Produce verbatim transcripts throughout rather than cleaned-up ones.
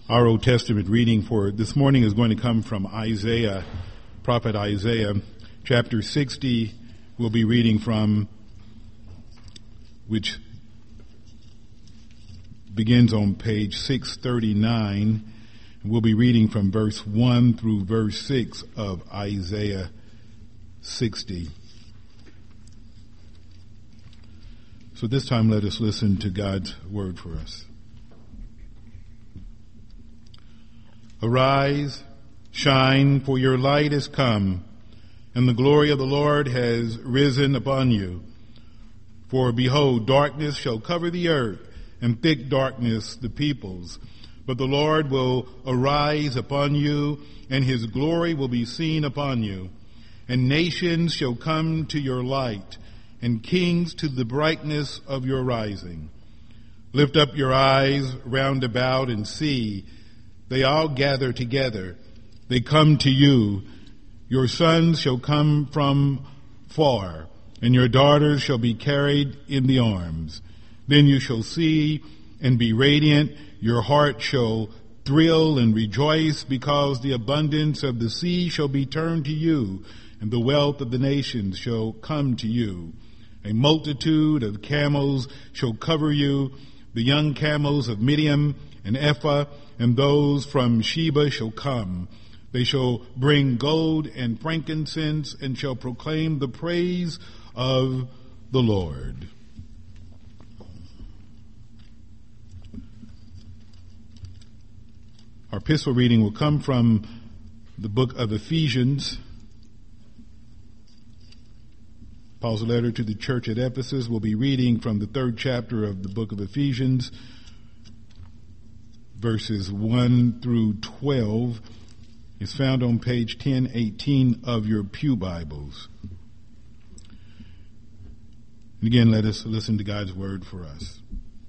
Our Old Testament reading for this morning is going to come from Isaiah, prophet Isaiah, chapter sixty. We'll be reading from, which begins on page six thirty-nine. We'll be reading from verse one through verse six of Isaiah sixty. So this time let us listen to God's word for us. Arise, shine, for your light is come, and the glory of the Lord has risen upon you. For behold, darkness shall cover the earth, and thick darkness the peoples. But the Lord will arise upon you, and his glory will be seen upon you. And nations shall come to your light, and kings to the brightness of your rising. Lift up your eyes round about and see. They all gather together. They come to you. Your sons shall come from far, and your daughters shall be carried in the arms. Then you shall see and be radiant. Your heart shall thrill and rejoice, because the abundance of the sea shall be turned to you, and the wealth of the nations shall come to you. A multitude of camels shall cover you, the young camels of Midian and Ephah, and those from Sheba shall come. They shall bring gold and frankincense, and shall proclaim the praise of the Lord. Our epistle reading will come from the book of Ephesians. Paul's letter to the church at Ephesus. Will be reading from the third chapter of the book of Ephesians, verses one through twelve. Is found on page ten eighteen of your pew Bibles. And again, let us listen to God's word for us.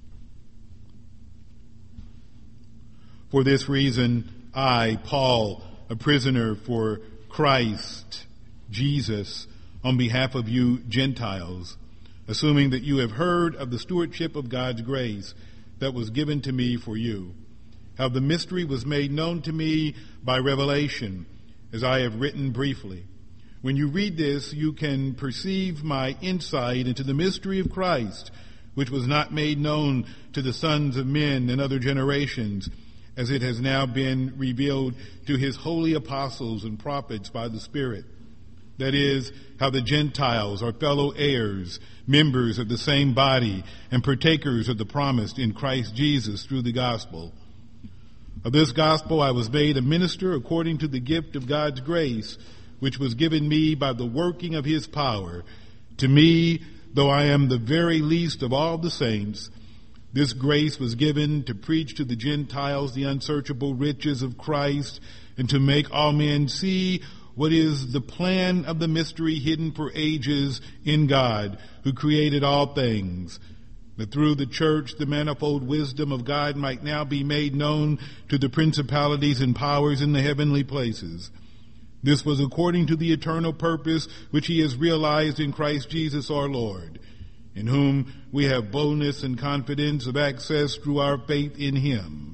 For this reason, I, Paul, a prisoner for Christ Jesus, on behalf of you Gentiles, assuming that you have heard of the stewardship of God's grace that was given to me for you, how the mystery was made known to me by revelation, as I have written briefly. When you read this, you can perceive my insight into the mystery of Christ, which was not made known to the sons of men in other generations, as it has now been revealed to his holy apostles and prophets by the Spirit. That is, how the Gentiles are fellow heirs, members of the same body, and partakers of the promise in Christ Jesus through the gospel. Of this gospel I was made a minister according to the gift of God's grace, which was given me by the working of his power. To me, though I am the very least of all the saints, this grace was given to preach to the Gentiles the unsearchable riches of Christ, and to make all men see what is the plan of the mystery hidden for ages in God, who created all things, that through the church the manifold wisdom of God might now be made known to the principalities and powers in the heavenly places. This was according to the eternal purpose which he has realized in Christ Jesus our Lord, in whom we have boldness and confidence of access through our faith in him.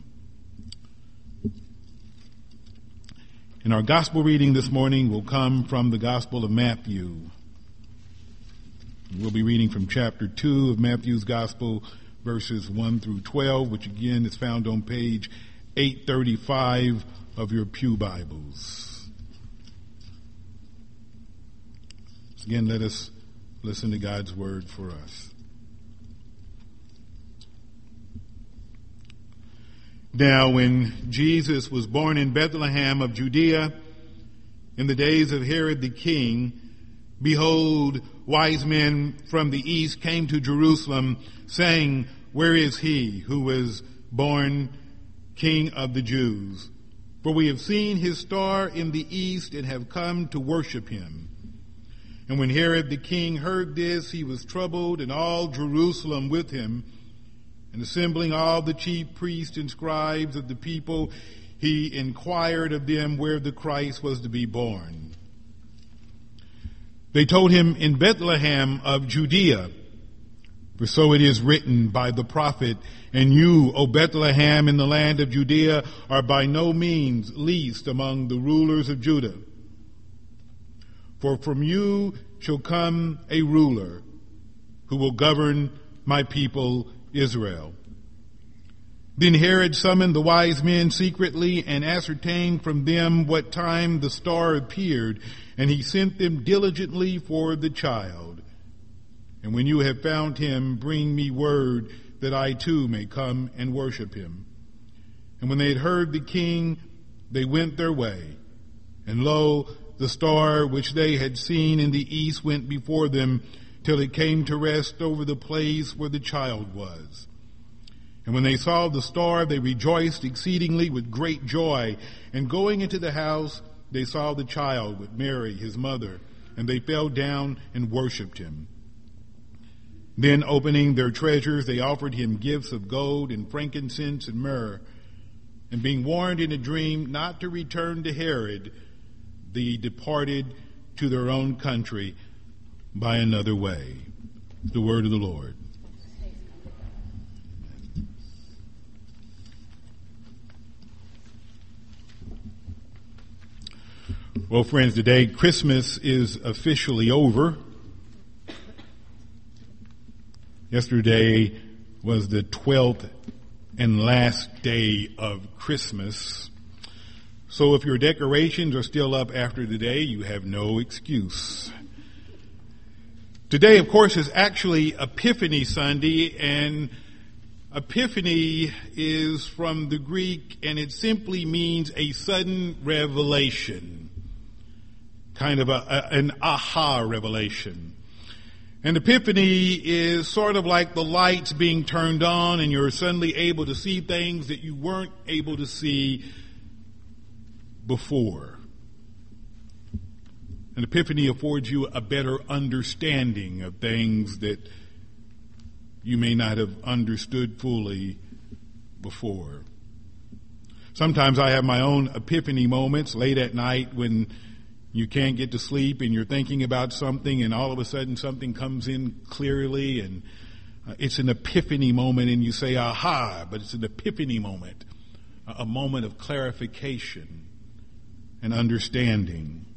And our gospel reading this morning will come from the Gospel of Matthew. We'll be reading from chapter two of Matthew's Gospel, verses one through twelve, which again is found on page eight thirty-five of your pew Bibles. So again, let us listen to God's word for us. Now, when Jesus was born in Bethlehem of Judea, in the days of Herod the king, behold, wise men from the east came to Jerusalem, saying, Where is he who was born King of the Jews? For we have seen his star in the east and have come to worship him. And when Herod the king heard this, he was troubled, and all Jerusalem with him. And assembling all the chief priests and scribes of the people, he inquired of them where the Christ was to be born. They told him, In Bethlehem of Judea. For so it is written by the prophet, and you, O Bethlehem in the land of Judea, are by no means least among the rulers of Judah. For from you shall come a ruler who will govern my people Israel. Then Herod summoned the wise men secretly and ascertained from them what time the star appeared, and he sent them diligently for the child. And when you have found him, bring me word that I too may come and worship him. And when they had heard the king, they went their way. And lo, the star which they had seen in the east went before them till it came to rest over the place where the child was. And when they saw the star, they rejoiced exceedingly with great joy. And going into the house, they saw the child with Mary, his mother, and they fell down and worshipped him. Then opening their treasures, they offered him gifts of gold and frankincense and myrrh. And being warned in a dream not to return to Herod, they departed to their own country by another way. The word of the Lord. Well, friends, today Christmas is officially over. Yesterday was the twelfth and last day of Christmas. So if your decorations are still up after today, you have no excuse. Today, of course, is actually Epiphany Sunday, and Epiphany is from the Greek, and it simply means a sudden revelation, kind of a, a, an aha revelation. And Epiphany is sort of like the lights being turned on and you're suddenly able to see things that you weren't able to see before. An epiphany affords you a better understanding of things that you may not have understood fully before. Sometimes I have my own epiphany moments late at night when you can't get to sleep and you're thinking about something and all of a sudden something comes in clearly and uh, it's an epiphany moment and you say, aha, but it's an epiphany moment, a moment of clarification and understanding.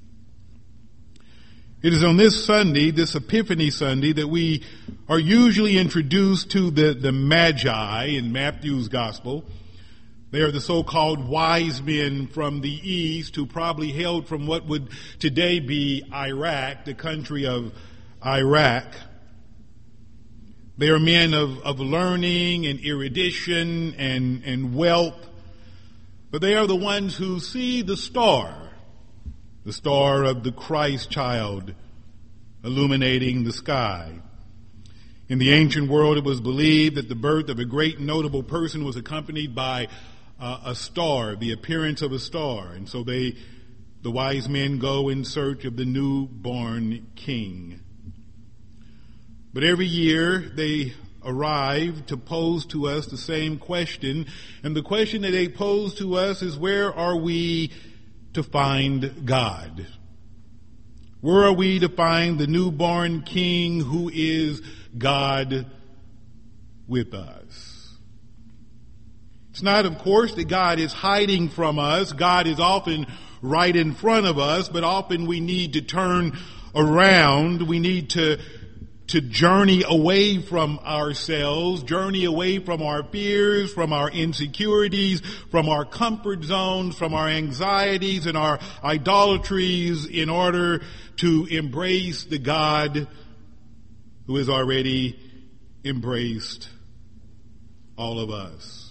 It is on this Sunday, this Epiphany Sunday, that we are usually introduced to the, the Magi in Matthew's Gospel. They are the so-called wise men from the east who probably hailed from what would today be Iraq, the country of Iraq. They are men of, of learning and erudition and, and wealth, but they are the ones who see the star, the star of the Christ child illuminating the sky. In the ancient world, it was believed that the birth of a great notable person was accompanied by uh, a star, the appearance of a star. And so they, the wise men go in search of the newborn king. But every year they arrive to pose to us the same question. And the question that they pose to us is, where are we to find God? Where are we to find the newborn king who is God with us? It's not, of course, that God is hiding from us. God is often right in front of us, but often we need to turn around. We need to to journey away from ourselves, journey away from our fears, from our insecurities, from our comfort zones, from our anxieties and our idolatries in order to embrace the God who has already embraced all of us.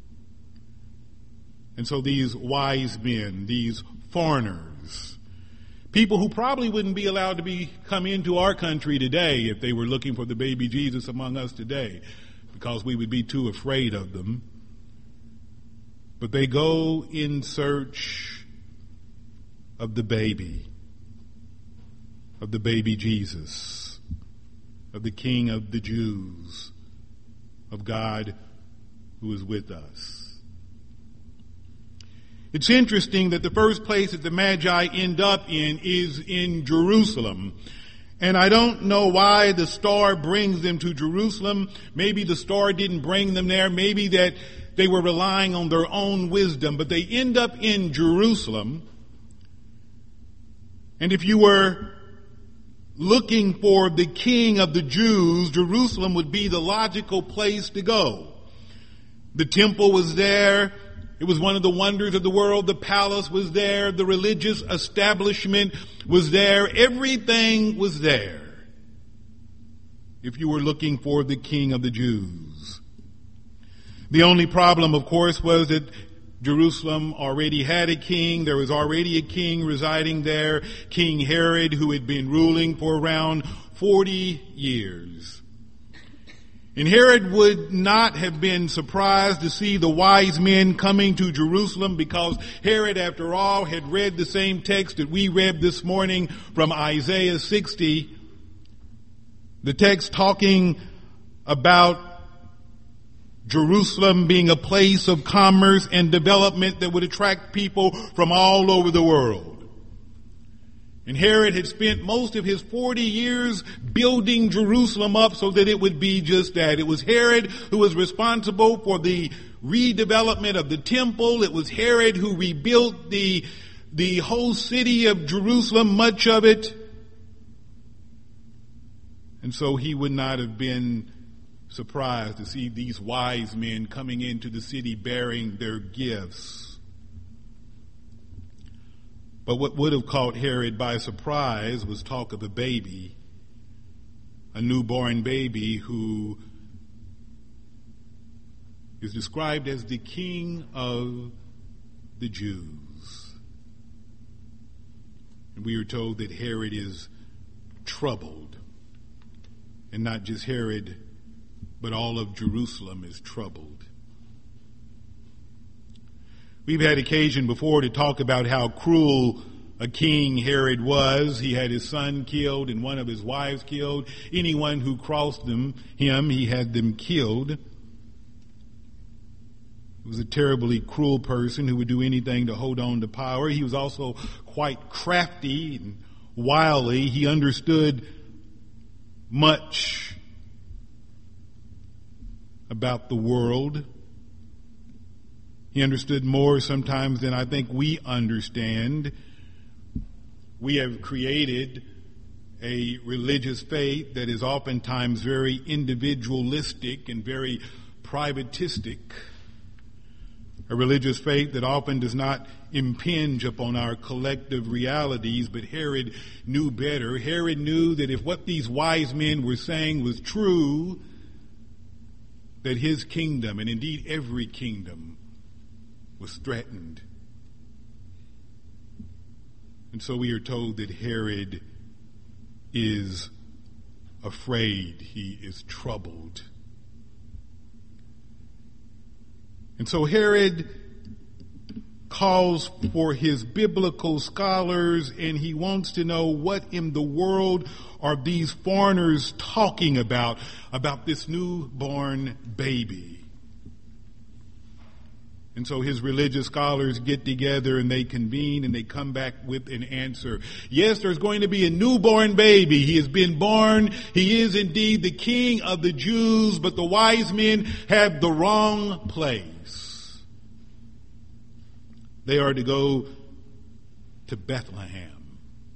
And so these wise men, these foreigners, people who probably wouldn't be allowed to be come into our country today if they were looking for the baby Jesus among us today, because we would be too afraid of them. But they go in search of the baby, of the baby Jesus, of the King of the Jews, of God who is with us. It's interesting that the first place that the Magi end up in is in Jerusalem. And I don't know why the star brings them to Jerusalem. Maybe the star didn't bring them there. Maybe that they were relying on their own wisdom. But they end up in Jerusalem. And if you were looking for the king of the Jews, Jerusalem would be the logical place to go. The temple was there. It was one of the wonders of the world. The palace was there. The religious establishment was there. Everything was there. If you were looking for the king of the Jews. The only problem, of course, was that Jerusalem already had a king. There was already a king residing there, King Herod, who had been ruling for around forty years. And Herod would not have been surprised to see the wise men coming to Jerusalem, because Herod, after all, had read the same text that we read this morning from Isaiah sixty. The text talking about Jerusalem being a place of commerce and development that would attract people from all over the world. And Herod had spent most of his forty years building Jerusalem up so that it would be just that. It was Herod who was responsible for the redevelopment of the temple. It was Herod who rebuilt the, the whole city of Jerusalem, much of it. And so he would not have been surprised to see these wise men coming into the city bearing their gifts. But what would have caught Herod by surprise was talk of a baby, a newborn baby who is described as the King of the Jews. And we are told that Herod is troubled. And not just Herod, but all of Jerusalem is troubled. We've had occasion before to talk about how cruel a king Herod was. He had his son killed and one of his wives killed. Anyone who crossed them, him, he had them killed. He was a terribly cruel person who would do anything to hold on to power. He was also quite crafty and wily. He understood much about the world. He understood more sometimes than I think we understand. We have created a religious faith that is oftentimes very individualistic and very privatistic. A religious faith that often does not impinge upon our collective realities, but Herod knew better. Herod knew that if what these wise men were saying was true, that his kingdom, and indeed every kingdom, was threatened. And so we are told that Herod is afraid. He is troubled. And so Herod calls for his biblical scholars, and he wants to know what in the world are these foreigners talking about, about this newborn baby. And so his religious scholars get together and they convene and they come back with an answer. Yes, there's going to be a newborn baby. He has been born. He is indeed the King of the Jews, but the wise men have the wrong place. They are to go to Bethlehem.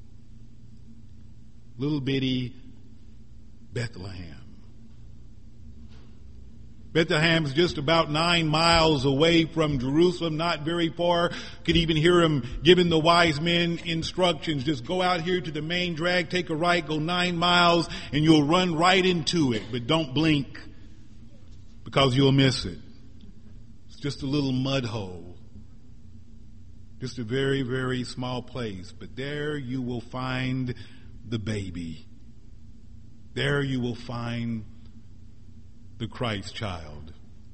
Little bitty Bethlehem. Bethlehem is just about nine miles away from Jerusalem, not very far. Could even hear him giving the wise men instructions. Just go out here to the main drag, take a right, go nine miles, and you'll run right into it. But don't blink, because you'll miss it. It's just a little mud hole. Just a very, very small place. But there you will find the baby. There you will find the Christ child.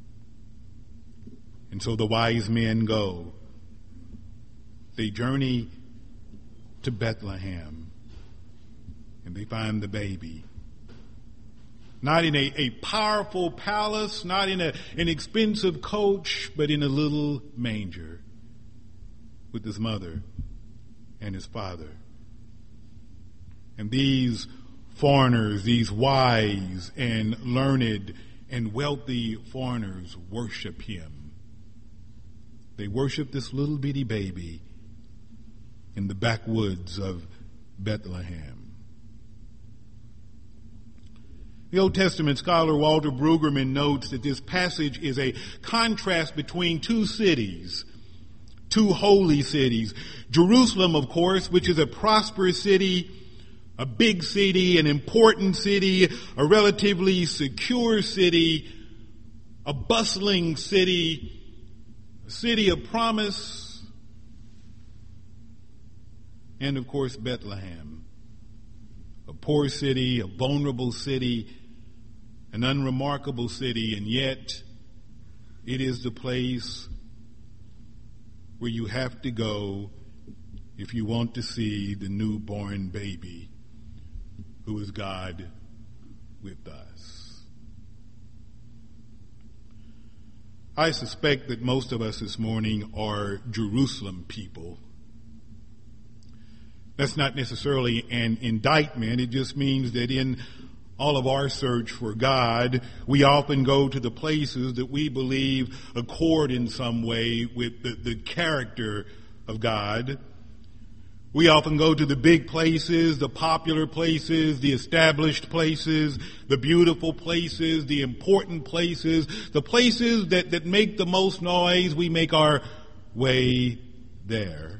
And so the wise men go. They journey to Bethlehem and they find the baby. Not in a, a powerful palace, not in a, an expensive coach, but in a little manger with his mother and his father. And these foreigners, these wise and learned and wealthy foreigners, worship him. They worship this little bitty baby in the backwoods of Bethlehem. The Old Testament scholar Walter Brueggemann notes that this passage is a contrast between two cities, two holy cities. Jerusalem, of course, which is a prosperous city, a big city, an important city, a relatively secure city, a bustling city, a city of promise, and of course Bethlehem, a poor city, a vulnerable city, an unremarkable city, and yet it is the place where you have to go if you want to see the newborn baby who is God with us. I suspect that most of us this morning are Jerusalem people. That's not necessarily an indictment. It just means that in all of our search for God, we often go to the places that we believe accord in some way with the, the character of God. We often go to the big places, the popular places, the established places, the beautiful places, the important places, the places that, that make the most noise. We make our way there.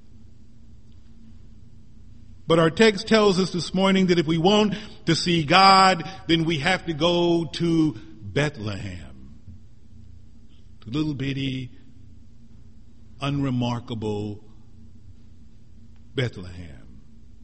But our text tells us this morning that if we want to see God, then we have to go to Bethlehem, to little bitty, unremarkable Bethlehem.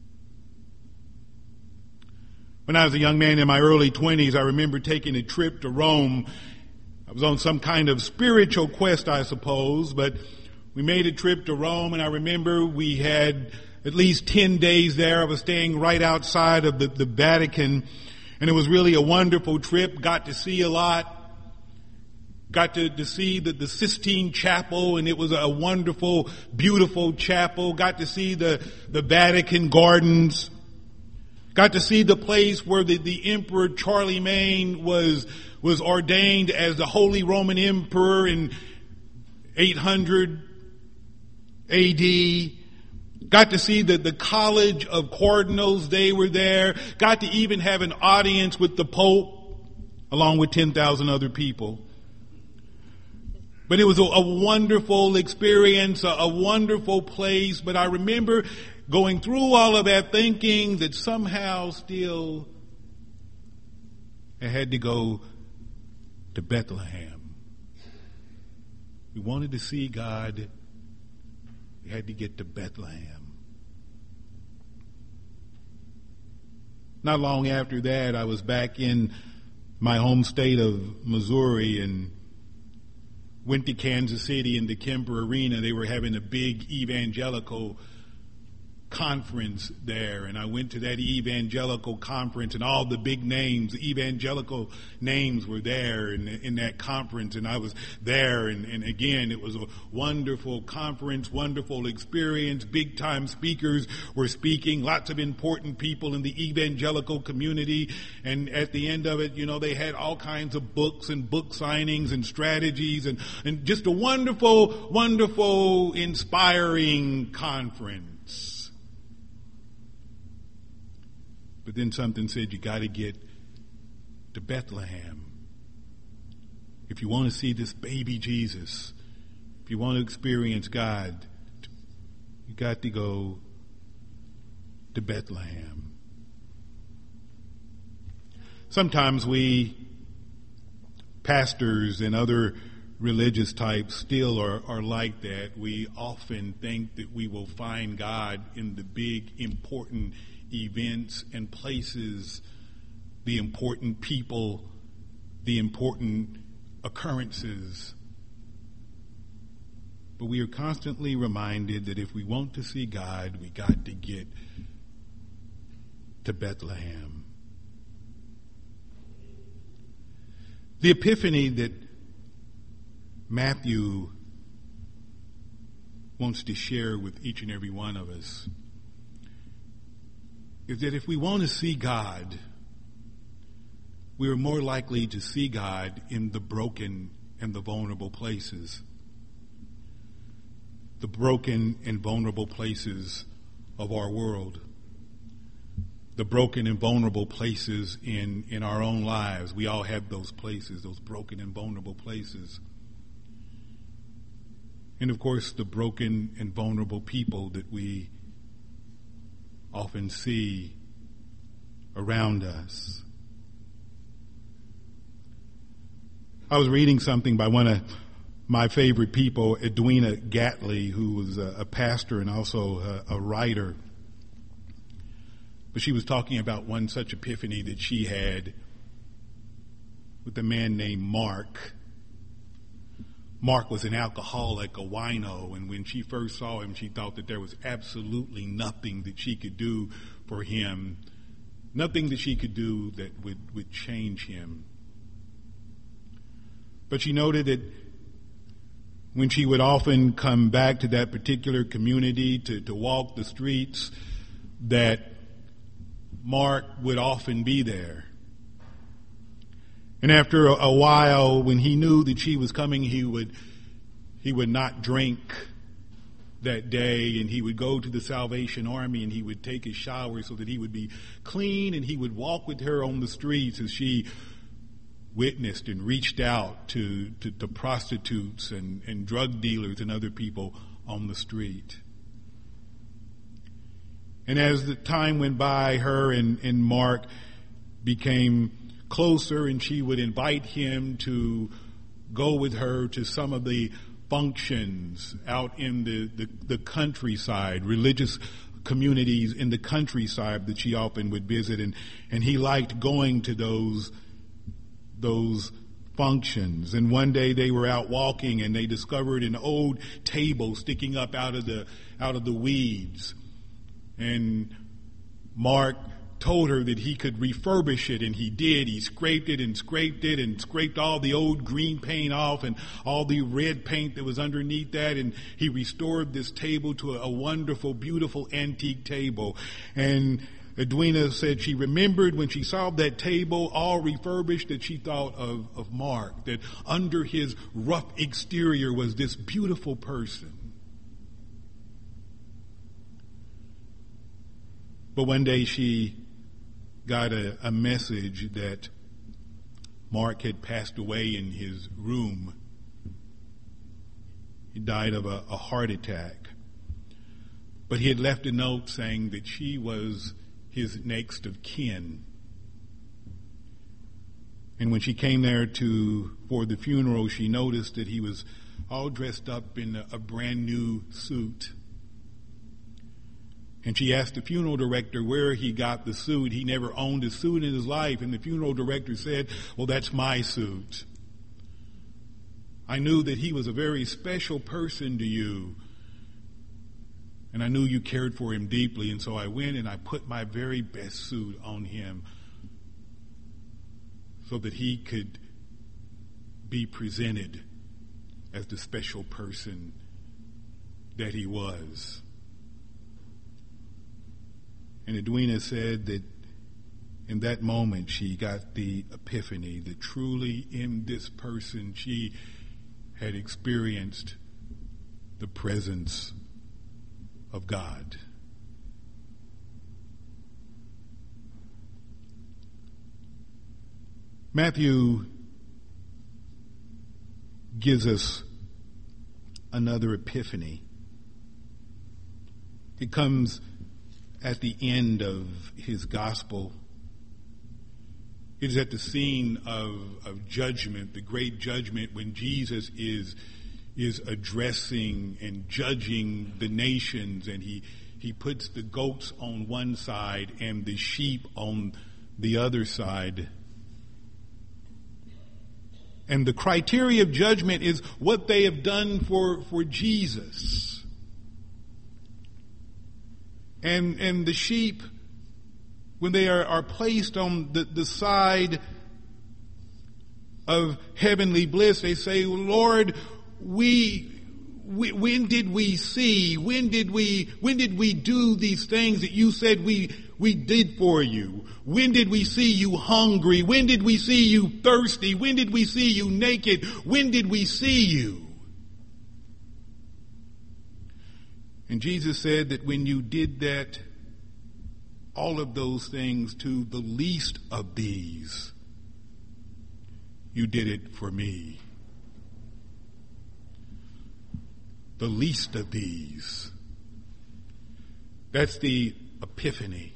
When I was a young man in my early twenties, I remember taking a trip to Rome. I was on some kind of spiritual quest, I suppose, but we made a trip to Rome, and I remember we had at least ten days there. I was staying right outside of the, the Vatican, and it was really a wonderful trip. Got to see a lot. Got to, to see the, the Sistine Chapel, and it was a wonderful, beautiful chapel. Got to see the, the Vatican Gardens. Got to see the place where the, the Emperor Charlemagne was, was ordained as the Holy Roman Emperor in eight hundred A D. Got to see the, the College of Cardinals. They were there. Got to even have an audience with the Pope, along with ten thousand other people. But it was a, a wonderful experience, a, a wonderful place. But I remember going through all of that thinking that somehow still I had to go to Bethlehem. We wanted to see God. We had to get to Bethlehem. Not long after that, I was back in my home state of Missouri and went to Kansas City in the Kemper Arena. They were having a big evangelical conference there, and I went to that evangelical conference, and all the big names, the evangelical names were there in, in that conference, and I was there, and, and again, it was a wonderful conference, wonderful experience. Big time speakers were speaking, lots of important people in the evangelical community, and at the end of it, you know, they had all kinds of books and book signings and strategies, and, and just a wonderful, wonderful, inspiring conference. But then something said, you got to get to Bethlehem. If you want to see this baby Jesus, if you want to experience God, you got to go to Bethlehem. Sometimes we, pastors and other religious types, still are, are like that. We often think that we will find God in the big, important events and places, the important people, the important occurrences. But we are constantly reminded that if we want to see God, we got to get to Bethlehem. The epiphany that Matthew wants to share with each and every one of us is that if we want to see God, we are more likely to see God in the broken and the vulnerable places. The broken and vulnerable places of our world. The broken and vulnerable places in, in our own lives. We all have those places, those broken and vulnerable places. And of course, the broken and vulnerable people that we often see around us. I was reading something by one of my favorite people, Edwina Gatley, who was a, a pastor and also a, a writer. But she was talking about one such epiphany that she had with a man named Mark. Mark was an alcoholic, a wino, and when she first saw him, she thought that there was absolutely nothing that she could do for him, nothing that she could do that would, would change him. But she noted that when she would often come back to that particular community to, to walk the streets, that Mark would often be there. And after a, a while, when he knew that she was coming, he would he would not drink that day, and he would go to the Salvation Army and he would take his shower so that he would be clean, and he would walk with her on the streets as she witnessed and reached out to, to, to prostitutes and, and drug dealers and other people on the street. And as the time went by, her and, and Mark became closer, and she would invite him to go with her to some of the functions out in the, the, the countryside, religious communities in the countryside that she often would visit, and, and he liked going to those those functions. And one day they were out walking and they discovered an old table sticking up out of the out of the weeds. And Mark told her that he could refurbish it, and he did. He scraped it and scraped it and scraped all the old green paint off and all the red paint that was underneath that, and he restored this table to a, a wonderful, beautiful antique table. And Edwina said she remembered when she saw that table all refurbished that she thought of, of Mark, that under his rough exterior was this beautiful person. But one day she got a, a message that Mark had passed away in his room. He died of a, a heart attack. But he had left a note saying that she was his next of kin. And when she came there to for the funeral, she noticed that he was all dressed up in a, a brand new suit. And she asked the funeral director where he got the suit. He never owned a suit in his life. And the funeral director said, "Well, that's my suit. I knew that he was a very special person to you. And I knew you cared for him deeply, and so I went and I put my very best suit on him so that he could be presented as the special person that he was." And Edwina said that in that moment she got the epiphany that truly in this person she had experienced the presence of God. Matthew gives us another epiphany. It comes at the end of his gospel. It is at the scene of, of judgment, the great judgment, when Jesus is is addressing and judging the nations, and he he puts the goats on one side and the sheep on the other side. And the criteria of judgment is what they have done for, for Jesus. And and the sheep, when they are, are placed on the, the side of heavenly bliss, they say, "Lord, we when did we see? When did we, when did we do these things that you said we, we did for you? When did we see you hungry? When did we see you thirsty? When did we see you naked? When did we see you? And Jesus said that when you did that, all of those things to the least of these, you did it for me. The least of these. That's the epiphany.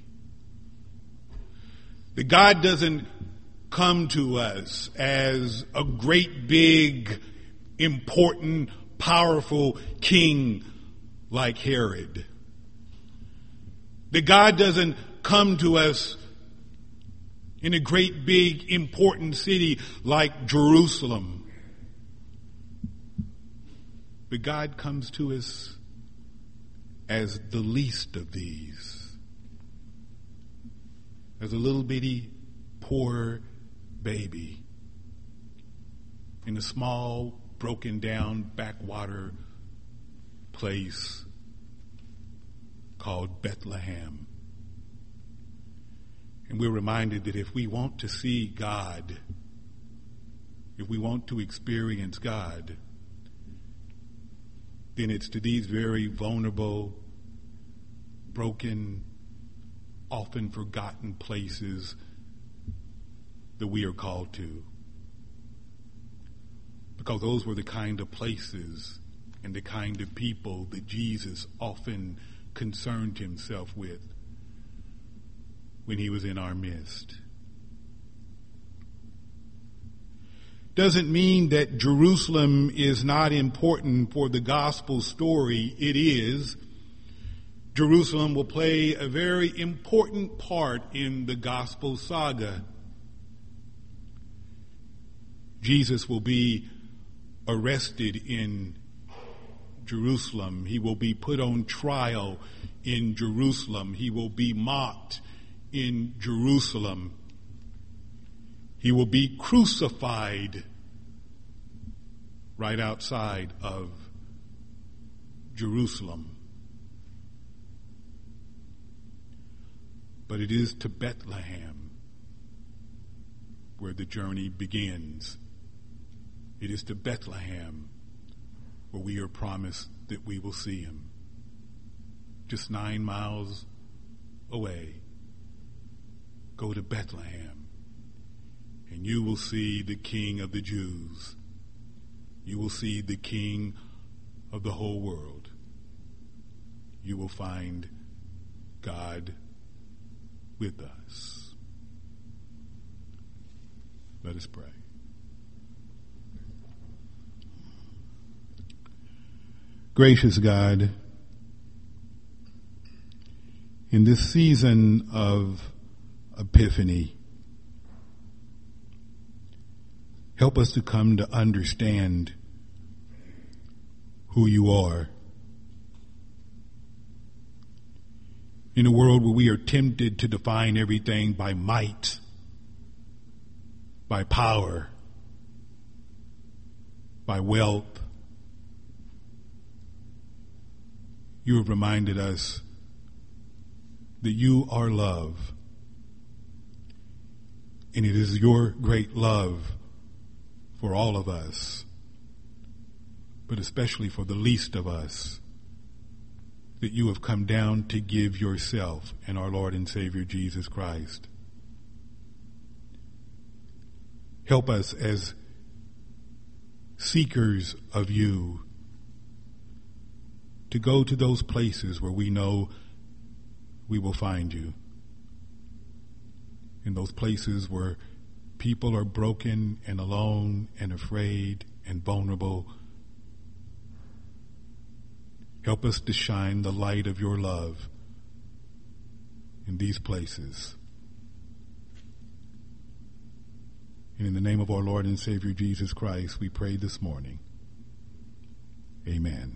That God doesn't come to us as a great, big, important, powerful king like Herod. That God doesn't come to us in a great, big, important city like Jerusalem. But God comes to us as the least of these. As a little bitty, poor baby in a small, broken down backwater place called Bethlehem. And we're reminded that if we want to see God, if we want to experience God, then it's to these very vulnerable, broken, often forgotten places that we are called to. Because those were the kind of places and the kind of people that Jesus often concerned himself with when he was in our midst. Doesn't mean that Jerusalem is not important for the gospel story. It is. Jerusalem will play a very important part in the gospel saga. Jesus will be arrested in Jerusalem. He will be put on trial in Jerusalem. He will be mocked in Jerusalem. He will be crucified right outside of Jerusalem. But it is to Bethlehem where the journey begins. It is to Bethlehem where we are promised that we will see him. Just nine miles away. Go to Bethlehem, and you will see the King of the Jews. You will see the King of the whole world. You will find God with us. Let us pray. Gracious God, in this season of Epiphany, help us to come to understand who you are. In a world where we are tempted to define everything by might, by power, by wealth, you have reminded us that you are love. And it is your great love for all of us, but especially for the least of us, that you have come down to give yourself and our Lord and Savior Jesus Christ. Help us as seekers of you to go to those places where we know we will find you. In those places where people are broken and alone and afraid and vulnerable. Help us to shine the light of your love in these places. And in the name of our Lord and Savior Jesus Christ, we pray this morning. Amen.